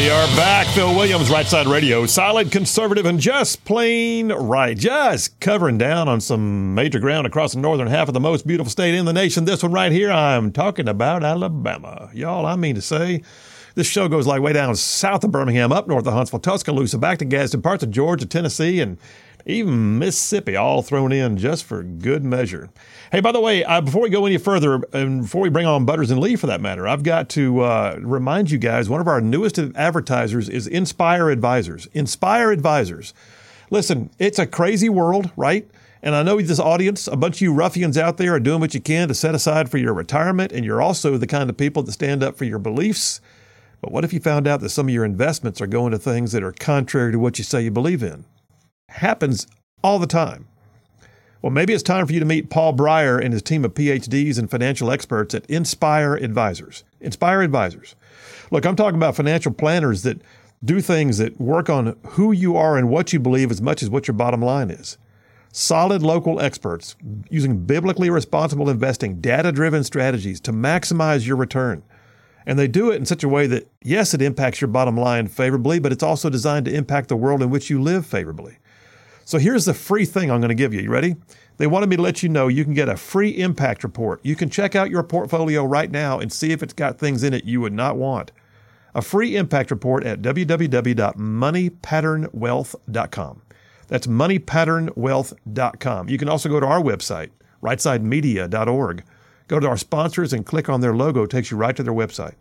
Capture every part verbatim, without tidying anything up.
We are back. Phil Williams, Right Side Radio. Solid, conservative, and just plain right. Just covering down on some major ground across the northern half of the most beautiful state in the nation. This one right here, I'm talking about Alabama. Y'all, I mean to say, this show goes like way down south of Birmingham, up north of Huntsville, Tuscaloosa, back to Gadsden, parts of Georgia, Tennessee, and even Mississippi, all thrown in just for good measure. Hey, by the way, uh, before we go any further, and before we bring on Butters and Lee for that matter, I've got to uh, remind you guys, one of our newest advertisers is Inspire Advisors. Inspire Advisors. Listen, it's a crazy world, right? And I know this audience, a bunch of you ruffians out there are doing what you can to set aside for your retirement, and you're also the kind of people that stand up for your beliefs. But what if you found out that some of your investments are going to things that are contrary to what you say you believe in? Happens all the time. Well, maybe it's time for you to meet Paul Breyer and his team of P H Ds and financial experts at Inspire Advisors. Inspire Advisors. Look, I'm talking about financial planners that do things that work on who you are and what you believe as much as what your bottom line is. Solid local experts using biblically responsible investing, data-driven strategies to maximize your return. And they do it in such a way that, yes, it impacts your bottom line favorably, but it's also designed to impact the world in which you live favorably. So here's the free thing I'm going to give you. You ready? They wanted me to let you know you can get a free impact report. You can check out your portfolio right now and see if it's got things in it you would not want. A free impact report at w w w dot money pattern wealth dot com. That's money pattern wealth dot com. You can also go to our website, right side media dot org. Go to our sponsors and click on their logo. It takes you right to their website.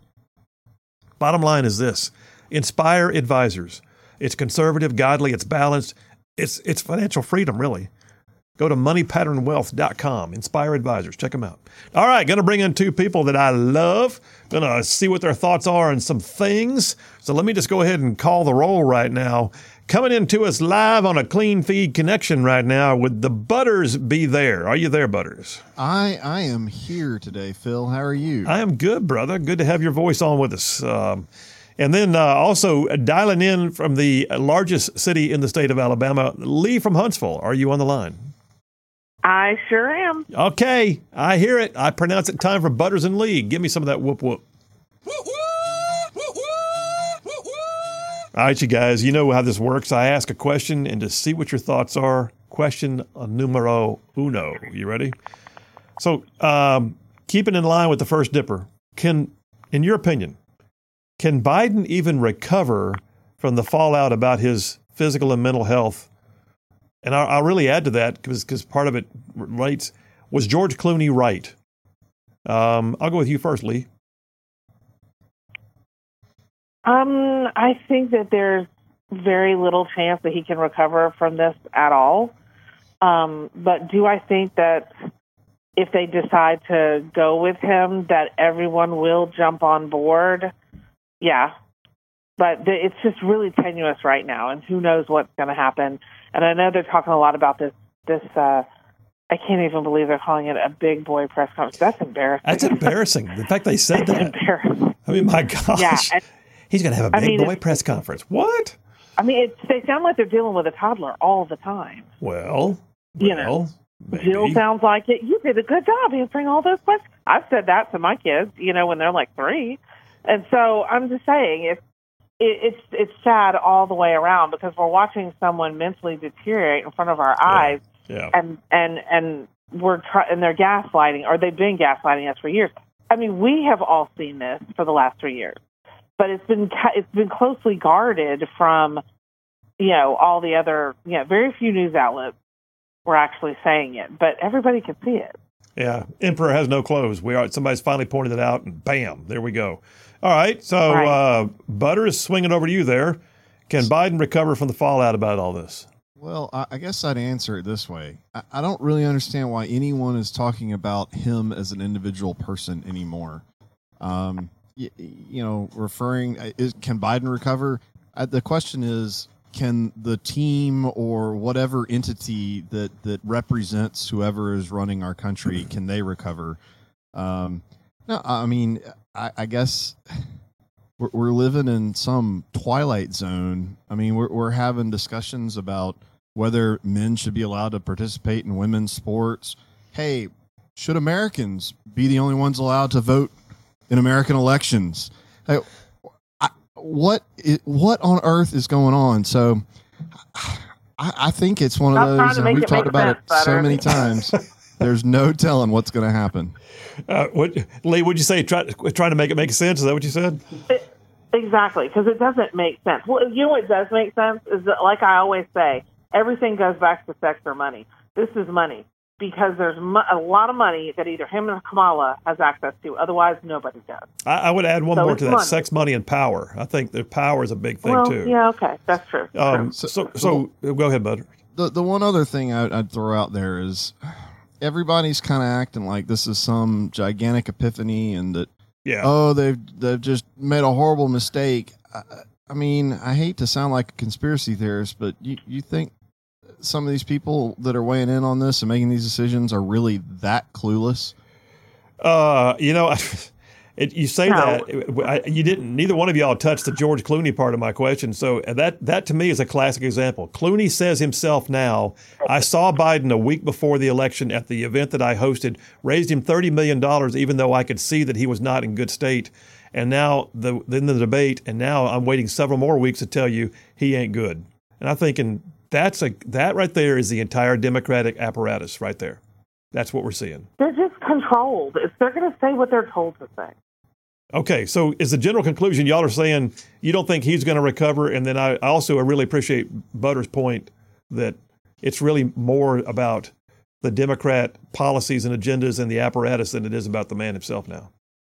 Bottom line is this. Inspire Advisors. It's conservative, godly, it's balanced. It's it's financial freedom, really. Go to money pattern wealth dot com. Inspire Advisors. Check them out. All right, going to bring in two people that I love. Going to see what their thoughts are on some things. So let me just go ahead and call the roll right now. Coming into us live on a clean feed connection right now with the Butters Be There. Are you there, Butters? I I am here today, Phil. How are you? I am good, brother. Good to have your voice on with us. Um, and then uh, also dialing in from the largest city in the state of Alabama, Lee from Huntsville. Are you on the line? I sure am. Okay, I hear it. I pronounce it time for Butters and Lee. Give me some of that whoop whoop. All right, you guys, you know how this works. I ask a question and to see what your thoughts are. Question numero uno. You ready? So, um, keeping in line with the first dipper, can, in your opinion, can Biden even recover from the fallout about his physical and mental health? And I'll, I'll really add to that because because part of it relates. Was George Clooney right? Um, I'll go with you first, Lee. Um, I think that there's very little chance that he can recover from this at all. Um, but do I think that if they decide to go with him, that everyone will jump on board? Yeah. But th- it's just really tenuous right now, and who knows what's going to happen. And I know they're talking a lot about this, this, uh, I can't even believe they're calling it a big boy press conference. That's embarrassing. That's embarrassing. The fact they said that. Embarrassing. I mean, my gosh. Yeah, and, he's going to have a big I mean, boy press conference. What? I mean, it's, they sound like they're dealing with a toddler all the time. Well, you well, know, maybe. Jill sounds like it. You did a good job answering all those questions. I've said that to my kids, you know, when they're like three. And so I'm just saying, if it, it's it's sad all the way around because we're watching someone mentally deteriorate in front of our eyes, yeah. Yeah. and and and we're try- and they're gaslighting, or they've been gaslighting us for years. I mean, we have all seen this for the last three years, but it's been it's been closely guarded from, you know, all the other, you know, very few news outlets were actually saying it, but everybody could see it. Yeah, Emperor has no clothes. We are. Somebody's finally pointed it out, and bam, there we go. All right, so right. Uh, Butter is swinging over to you there. Can Biden recover from the fallout about all this? Well, I, I guess I'd answer it this way. I, I don't really understand why anyone is talking about him as an individual person anymore. Um, you, you know, referring, is, can Biden recover? Uh, the question is, can the team or whatever entity that, that represents whoever is running our country, can they recover? Um, no, I mean, I, I guess we're, we're living in some twilight zone. I mean, we're, we're having discussions about whether men should be allowed to participate in women's sports. Hey, should Americans be the only ones allowed to vote in American elections? Hey, I, what i- what on earth is going on? So, I, I think it's one Stop of trying those, to and make we've it talked make about sense, it so Butter. many times. There's no telling what's going to happen. Uh, what, Lee, would you say try, trying to make it make sense? Is that what you said? It, exactly, because it doesn't make sense. Well, you know what does make sense is that, like I always say, everything goes back to sex or money. This is money because there's mo- a lot of money that either him or Kamala has access to. Otherwise, nobody does. I, I would add one So more it's to that: money. sex, money, and power. I think the power is a big thing well, too. yeah, okay, that's true. Um, true. so, so go ahead, Butter. The the one other thing I'd, I'd throw out there is everybody's kind of acting like this is some gigantic epiphany, and that Yeah. oh they've they've just made a horrible mistake. I, I mean, I hate to sound like a conspiracy theorist, but you you think some of these people that are weighing in on this and making these decisions are really that clueless? Uh, you know, it, you say No. that I, you didn't. Neither one of y'all touched the George Clooney part of my question. So that that to me is a classic example. Clooney says himself now, I saw Biden a week before the election at the event that I hosted, raised him thirty million dollars, even though I could see that he was not in good state. And now the in the debate, and now I'm waiting several more weeks to tell you he ain't good. And I'm thinking that's a that right there is the entire Democratic apparatus right there. That's what we're seeing. They're just controlled. It's, they're going to say what they're told to say. Okay, so is the general conclusion y'all are saying you don't think he's going to recover? And then I also I really appreciate Butter's point that it's really more about the Democrat policies and agendas and the apparatus than it is about the man himself now.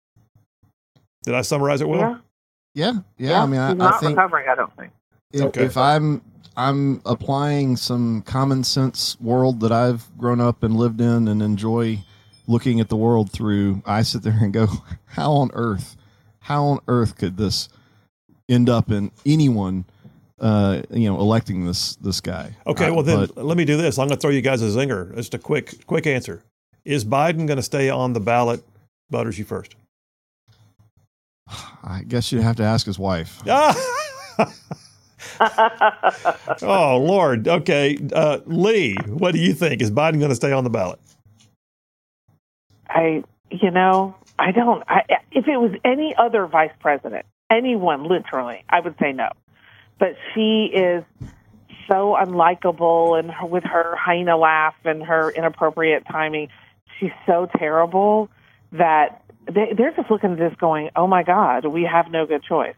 Did I summarize it well? Yeah, Yeah, yeah. I mean, I, he's not I think recovering. I don't think. if, Okay. if I'm I'm applying some common sense world that I've grown up and lived in and enjoy looking at the world through, I sit there and go, how on earth, how on earth could this end up in anyone, uh, you know, electing this this guy? Okay, Uh, well then but let me do this. I'm going to throw you guys a zinger. Just a quick quick answer. Is Biden going to stay on the ballot? Butters, you first. I guess you'd have to ask his wife. Ah! Oh, Lord. Okay. Uh, Lee, what do you think? Is Biden going to stay on the ballot? I, you know, I don't. I, if it was any other vice president, anyone, literally, I would say no. But she is so unlikable, and her, with her hyena laugh and her inappropriate timing, she's so terrible that they, they're just looking at this going, oh, my God, we have no good choice.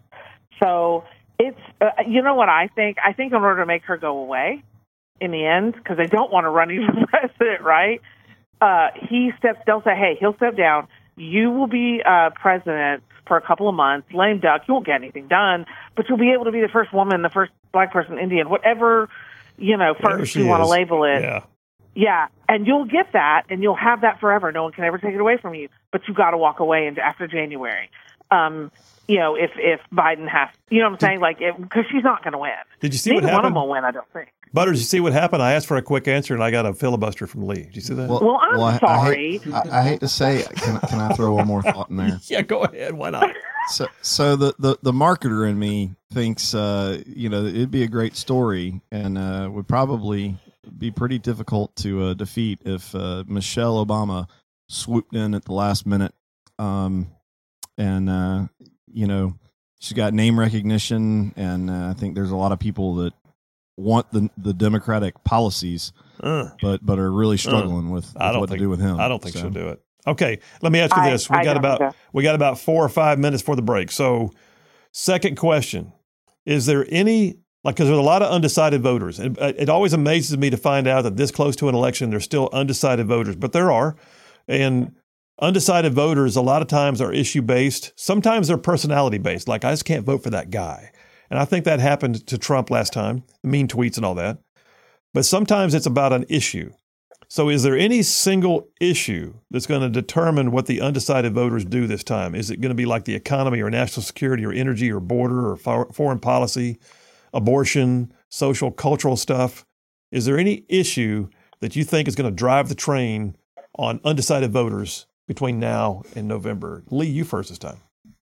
So it's, uh, you know what I think? I think in order to make her go away in the end, because they don't want to run you for president, right? Uh, he steps, they'll say, hey, he'll step down. You will be uh, president for a couple of months. Lame duck. You won't get anything done, but you'll be able to be the first woman, the first black person, Indian, whatever, you know, Whatever first she you want to is. label it. Yeah. Yeah, and you'll get that, and you'll have that forever. No one can ever take it away from you. But you got to walk away into, after January. Um, you know, if if Biden has, you know what I'm saying, like, because she's not going to win. Did you see Neither what one of happened? them will win, I don't think. Butters, you see what happened? I asked for a quick answer, and I got a filibuster from Lee. Did you see that? Well, I'm I- I sorry. hate, I, I hate to say, it. Can, can I throw one more thought in there? yeah, go ahead. Why not? So, so the, the, the marketer in me thinks, uh, you know, it'd be a great story and uh, would probably be pretty difficult to uh, defeat if uh, Michelle Obama swooped in at the last minute. Um, and, uh, you know, she's got name recognition, and uh, I think there's a lot of people that want the the Democratic policies, Uh, but but are really struggling with, with I don't what think to do with him. I don't think So- she'll do it. Okay, let me ask you I- this: we I got don't about either. we got about four or five minutes for the break. So, second question: is there any like because there's a lot of undecided voters, and it, it always amazes me to find out that this close to an election there's still undecided voters, but there are, and undecided voters a lot of times are issue based. Sometimes they're personality based. Like I just can't vote for that guy, and I think that happened to Trump last time, mean tweets and all that. But sometimes it's about an issue. So is there any single issue that's going to determine what the undecided voters do this time? Is it going to be like the economy or national security or energy or border or for- foreign policy, abortion, social, cultural stuff? Is there any issue that you think is going to drive the train on undecided voters between now and November? Lee, you first this time.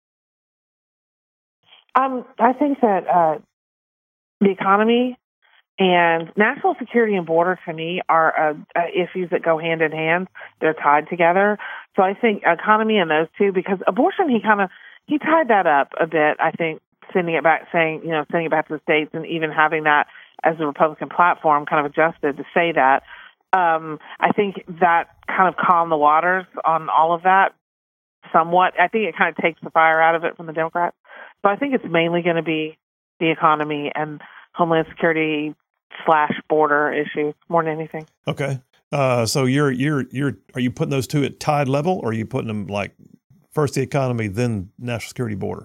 Um, I think that uh, the economy and national security and border, to me, are uh, uh, issues that go hand in hand. They're tied together. So I think economy and those two, because abortion, he kind of he tied that up a bit, I think, sending it back, saying, you know, sending it back to the states, and even having that as the Republican platform kind of adjusted to say that. Um, I think that kind of calmed the waters on all of that somewhat. I think it kind of takes the fire out of it from the Democrats. So I think it's mainly going to be the economy and Homeland Security slash border issues more than anything. Okay. Uh, so you're you're you're are you putting those two at tied level, or are you putting them like first the economy, then national security, border?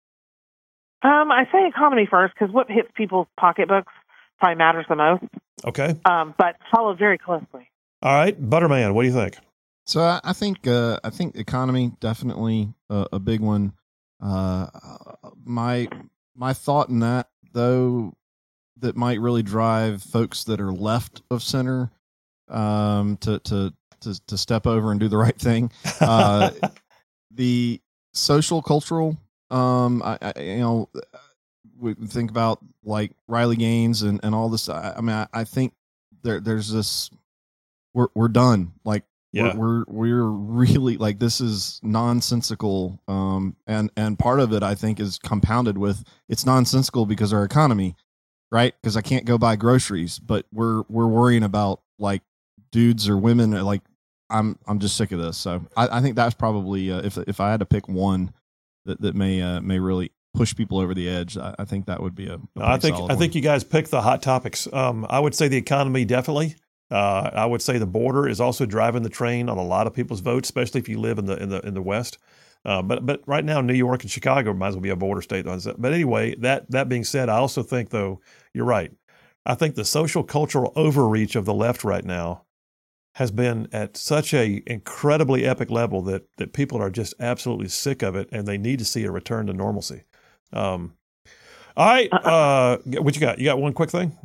Um, I say economy first because what hits people's pocketbooks probably matters the most. Okay. Um, but followed very closely. All right, Butterman, what do you think? So I, I think uh, I think economy definitely a, a big one. Uh, my my thought in that though that might really drive folks that are left of center um, to to to to step over and do the right thing. Uh, the social cultural, um, I, I you know. We think about like Riley Gaines and, and all this. I, I mean, I, I think there there's this. We're we're done. Like yeah. we're, we're we're really like this is nonsensical. Um, and and part of it I think is compounded with it's nonsensical because our economy, right? Because I can't go buy groceries, but we're we're worrying about like dudes or women. Like I'm I'm just sick of this. So I, I think that's probably uh, if if I had to pick one that that may uh, may really push people over the edge, I, I think that would be a, a I think I one. think you guys picked the hot topics. Um, I would say the economy definitely. Uh, I would say the border is also driving the train on a lot of people's votes, especially if you live in the in the in the West. Uh, but but right now, New York and Chicago might as well be a border state. But anyway, that that being said, I also think though you're right. I think the social cultural overreach of the left right now has been at such a incredibly epic level that that people are just absolutely sick of it, and they need to see a return to normalcy. Um, all right. Uh, what you got? You got one quick thing?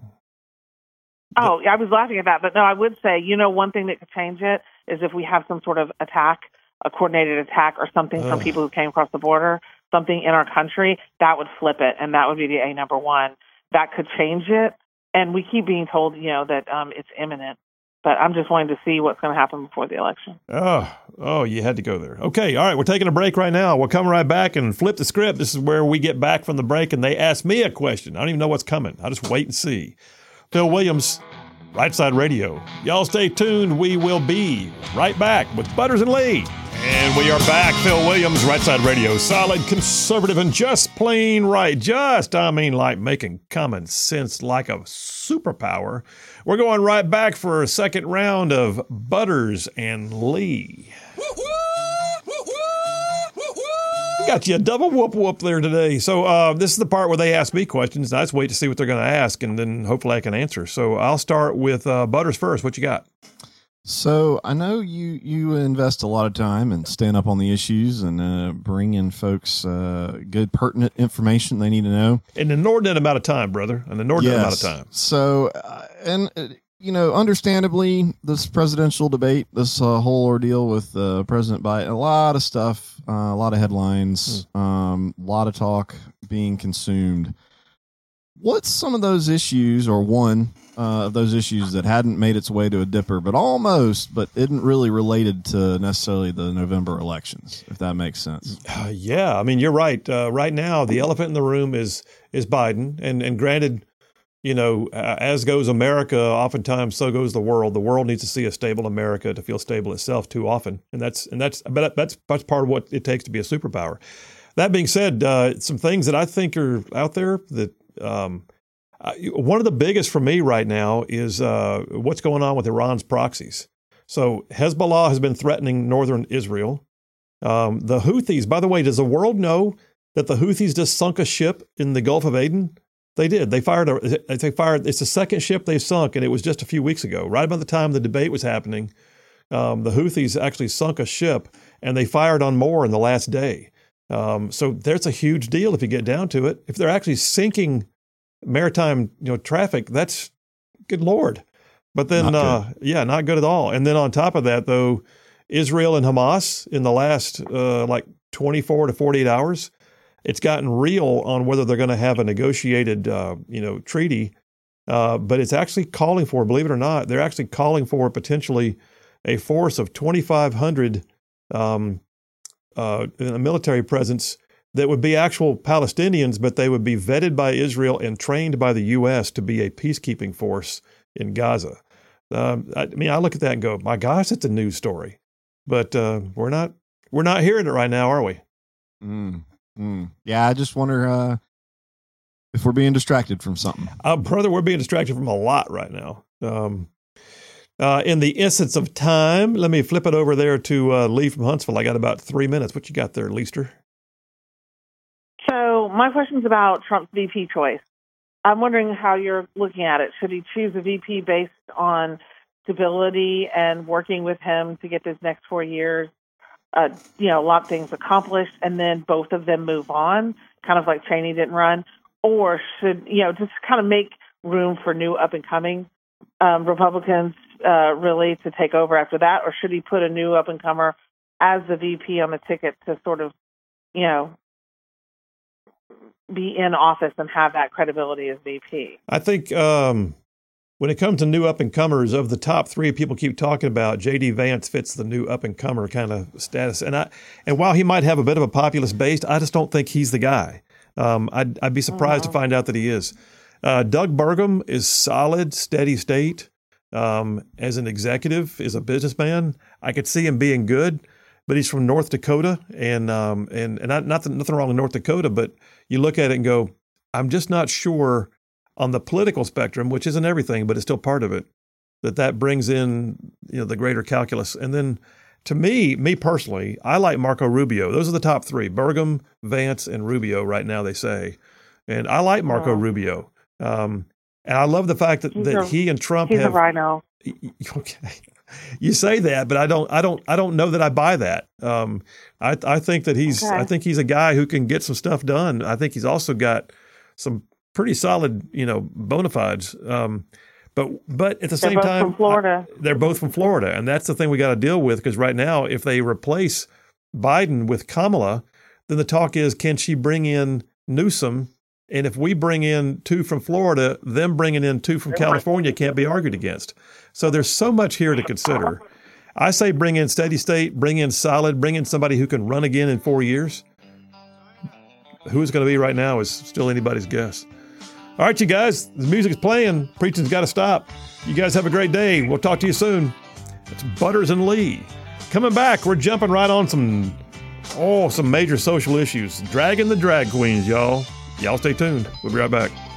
Oh, I was laughing at that, but no, I would say, you know, one thing that could change it is if we have some sort of attack, a coordinated attack or something Ugh. from people who came across the border, something in our country, that would flip it. And that would be the A number one. That could change it. And we keep being told, you know, that um, it's imminent. But I'm just wanting to see what's going to happen before the election. Oh, oh, you had to go there. Okay, all right, we're taking a break right now. We'll come right back and flip the script. This is where we get back from the break and they ask me a question. I don't even know what's coming. I'll just wait and see. Phil Williams, Right Side Radio. Y'all stay tuned. We will be right back with Butters and Lee. And we are back. Phil Williams, Right Side Radio. Solid, conservative, and just plain right. Just, I mean, like making common sense like a superpower. We're going right back for a second round of Butters and Lee. Got you a double whoop whoop there today. So uh, this is the part where they ask me questions. I just wait to see what they're going to ask, and then hopefully I can answer. So I'll start with uh, Butters first. What you got? So I know you you invest a lot of time and stand up on the issues and uh, bring in folks uh, good pertinent information they need to know. In an inordinate amount of time, brother. An inordinate yes. amount of time. So, uh, and, uh, you know, understandably, this presidential debate, this uh, whole ordeal with uh, President Biden, a lot of stuff, uh, a lot of headlines, mm. um, a lot of talk being consumed. What's some of those issues, or one uh, of those issues that hadn't made its way to a dipper, but almost, but isn't really related to necessarily the November elections, if that makes sense? Uh, yeah, I mean, you're right. Uh, right now, the elephant in the room is is Biden, and and granted, you know, uh, as goes America, oftentimes so goes the world. The world needs to see a stable America to feel stable itself too often, and that's and that's but that's that's part of what it takes to be a superpower. That being said, uh, some things that I think are out there that. Um, I, one of the biggest for me right now is uh, what's going on with Iran's proxies. So Hezbollah has been threatening northern Israel. Um, the Houthis, by the way, does the world know that the Houthis just sunk a ship in the Gulf of Aden? They did. They fired. A, they fired. It's the second ship they've sunk, and it was just a few weeks ago. Right about the time the debate was happening, um, the Houthis actually sunk a ship, and they fired on more in the last day. Um, so there's a huge deal if you get down to it. If they're actually sinking maritime, you know, traffic, that's good Lord. But then, uh, yeah, not good at all. And then on top of that, though, Israel and Hamas in the last uh, like twenty-four to forty-eight hours, it's gotten real on whether they're going to have a negotiated, uh, you know, treaty. Uh, but it's actually calling for, believe it or not, they're actually calling for potentially a force of twenty-five hundred um, uh, a military presence that would be actual Palestinians, but they would be vetted by Israel and trained by the U S to be a peacekeeping force in Gaza. Um, I mean, I look at that and go, my gosh, it's a news story. But uh, we're not we're not hearing it right now, are we? Mm, mm. Yeah, I just wonder uh, if we're being distracted from something. Uh, brother, we're being distracted from a lot right now. Um, uh, in the essence of time, let me flip it over there to uh, Lee from Huntsville. I got about three minutes. What you got there, Leister? So my question is about Trump's V P choice. I'm wondering how you're looking at it. Should he choose a V P based on stability and working with him to get this next four years, uh, you know, a lot of things accomplished, and then both of them move on, kind of like Cheney didn't run? Or should, you know, just kind of make room for new up-and-coming um, Republicans uh, really to take over after that? Or should he put a new up-and-comer as the V P on the ticket to sort of, you know, be in office and have that credibility as V P? I think um, when it comes to new up-and-comers, of the top three people keep talking about, J D. Vance fits the new up-and-comer kind of status. And I, and while he might have a bit of a populist base, I just don't think he's the guy. Um, I'd, I'd be surprised mm-hmm. to find out that he is. Uh, Doug Burgum is solid, steady state. Um, as an executive, as a businessman, I could see him being good. But he's from North Dakota, and um, and and not, nothing nothing wrong with North Dakota, but you look at it and go, I'm just not sure on the political spectrum, which isn't everything, but it's still part of it, that that brings in, you know, the greater calculus. And then, to me, me personally, I like Marco Rubio. Those are the top three: Burgum, Vance, and Rubio. Right now, they say, and I like Marco wow. Rubio, um, and I love the fact that, that a, he and Trump he's have. He's a rhino. Okay. You say that, but I don't, I don't, I don't know that I buy that. Um, I, I think that he's, okay. I think he's a guy who can get some stuff done. I think he's also got some pretty solid, you know, bona fides. Um, but, but at the they're same both time, from Florida. I, they're both from Florida, and that's the thing we got to deal with. Because right now, if they replace Biden with Kamala, then the talk is, can she bring in Newsom? And if we bring in two from Florida, them bringing in two from California can't be argued against. So there's so much here to consider. I say bring in steady state, bring in solid, bring in somebody who can run again in four years. Who it's going to be right now is still anybody's guess. All right, you guys, the music's playing. Preaching's got to stop. You guys have a great day. We'll talk to you soon. It's Butters and Lee. Coming back, we're jumping right on some, oh, some major social issues. Dragging the drag queens, y'all. Y'all stay tuned. We'll be right back.